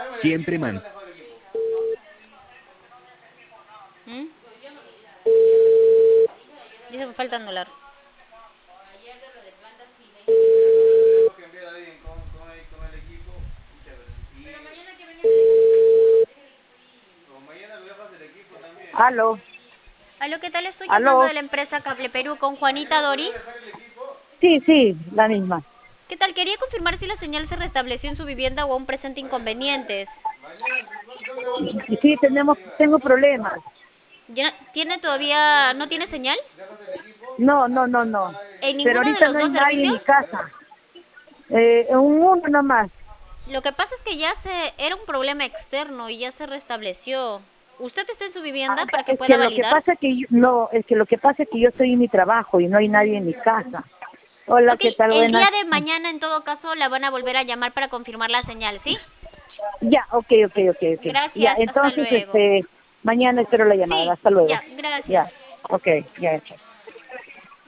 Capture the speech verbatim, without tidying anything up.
Siempre man. ¿Mm? Dice que falta anular. Tenemos que enviar a alguien con, con, el, con el equipo. Y pero mañana que venga el equipo. O mañana lo dejas el equipo también. Aló, Aló, ¿qué tal? Estoy llamando aló. de la empresa Cable Perú con Juanita Mañana podrás Doris. dejar el equipo. Sí, sí, la misma. ¿Qué tal? Quería confirmar si la señal se restableció en su vivienda o aún presenta inconvenientes. Mañana, ¿dónde vas a Y recoger? sí, ¿Dónde vas a tenemos, llegar? tengo problemas. ¿Ya ¿Tiene Ya, entonces todavía, dejas no el tiene equipo, señal? dejas el equipo y No, está, no, no, está, no. está en ¿En el... Pero ninguno de ahorita los no hay dos nadie en mi servicios? casa. Eh, un uno nomás. Lo que pasa es que ya se era un problema externo y ya se restableció. ¿Usted está en su Ah, vivienda o sea, para que es que pueda lo que validar? pasa es que yo, no, es que lo que pasa es que yo estoy en mi trabajo y no hay nadie en mi casa. Hola, Ok, ¿qué tal? el Buenas. día de mañana en todo caso la van a volver a llamar para confirmar la señal, ¿sí? Ya, ok, ok, ok, ok. Ya, Gracias, hasta entonces, luego. este, mañana espero la llamada. Sí, Hasta luego. ya, gracias. Ya, ok, ya, chao.